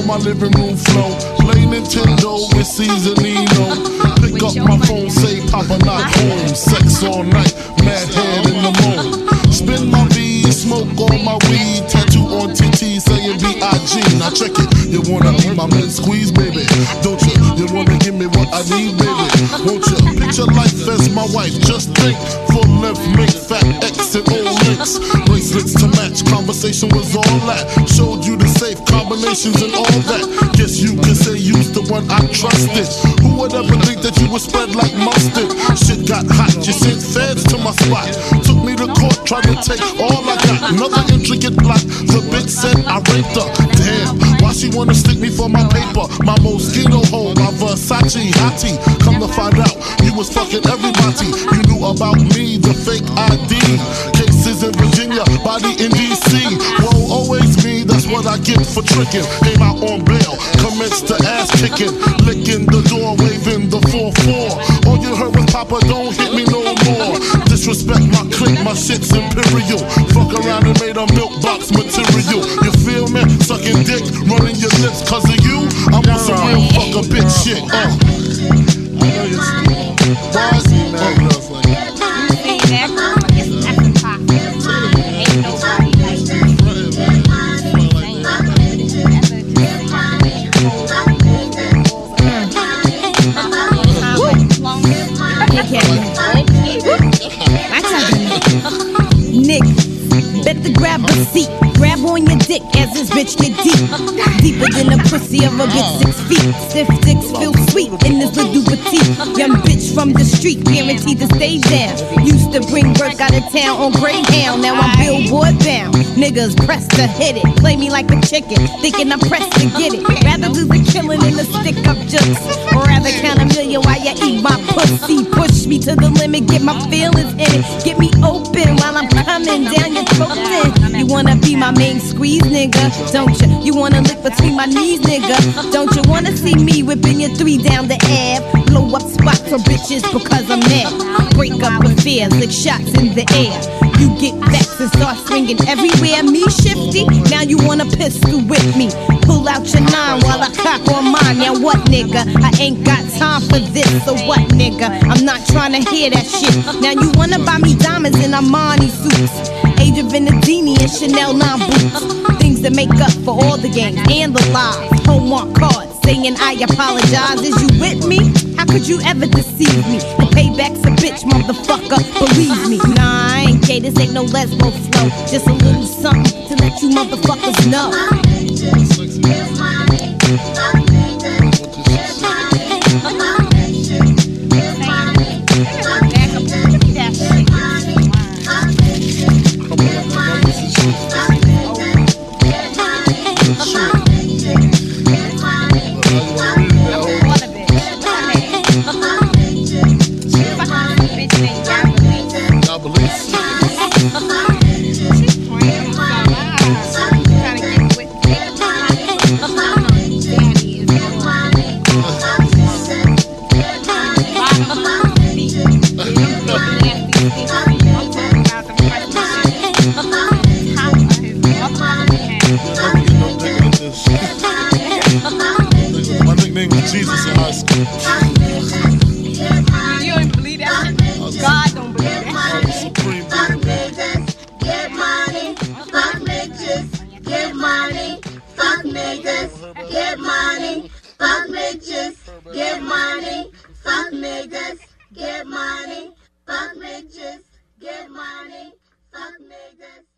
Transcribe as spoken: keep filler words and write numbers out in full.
my living room flow. Play Nintendo with Seasonino. Pick up my phone, say Papa not home. Sex all night, mad head in the moon. Spin my V, smoke all my weed. Tattoo on T T saying B I G. Now check it, you wanna be my man squeeze, baby? Don't you? You wanna give me what I need, baby? Won't you? Picture life as my wife, just think. Full length, make fat X and old links. Bracelets to match, conversation was all that. Showed you the safe combinations and all that. Guess you could say you's the one I trusted. Who would ever think that you would spread like mustard? Shit got hot, you sent feds to my spot. Took me to court, tried to take all I got. Another intricate plot, the bitch said I raped her. Damn, why she wanna stick me for my paper? My Moschino hole, my Versace hottie. Come to find out, you was fucking everybody. You knew about me, the fake I D. Cases in Virginia, body in D C. Whoa, always me, that's what I get for tricking. Came out on bail, commenced to ass kicking. Licking the door, waving the four four. All you heard was Papa, don't hit me no more. Disrespect my clique, my shit's imperial. Fuck around and made a milk box material. You feel me? Sucking dick, running your lips cause of you. I'm on some real fuck a bitch shit. Uh. I know you're why is he mad at us like that? Nick, better grab a seat. Grab on your dick as this bitch get deep. Deeper than the pussy of a bitch six feet. Stiff dicks feel sweet in this little petite. Young bitch from the street, guaranteed to stay down. Used to bring work out of town on Greyhound. Now I'm billboard bound. Niggas pressed to hit it. Play me like a chicken, thinking I'm pressed to get it. Rather do the killing than the stick up jokes. Or rather count a million while you eat my pussy. Push me to the limit, get my feelings in it. Get me open while I'm coming down your throat. You wanna be my main squeeze, nigga, don't you? You wanna lick between my knees, nigga, don't you? Wanna see me whipping your three down the ab? Blow up spots for bitches because I'm mad. Break up affairs, lick shots in the air. You get vexed and start swinging everywhere. Me shifty, now you want a pistol with me. Pull out your nine while I cock on mine. Now what, nigga? I ain't got time for this. So what, nigga? I'm not trying to hear that shit. Now you wanna buy me diamonds in Armani suits, Age of Venedini and Chanel nine boots. Things that make up for all the games and the lies. Hallmark cards saying I apologize. Is you with me? How could you ever deceive me? The payback's a bitch, motherfucker, believe me. Nah, I ain't gay, this ain't no lesbo flow. Just a little something to let you motherfuckers know. My nickname was Jesus in high school. You don't believe that? God don't believe that. Fuck niggas, get money. Fuck bitches, get money. Fuck niggas, get money. Fuck bitches, get money. Fuck niggas, get money. Fuck bitches, get money. Fuck niggas.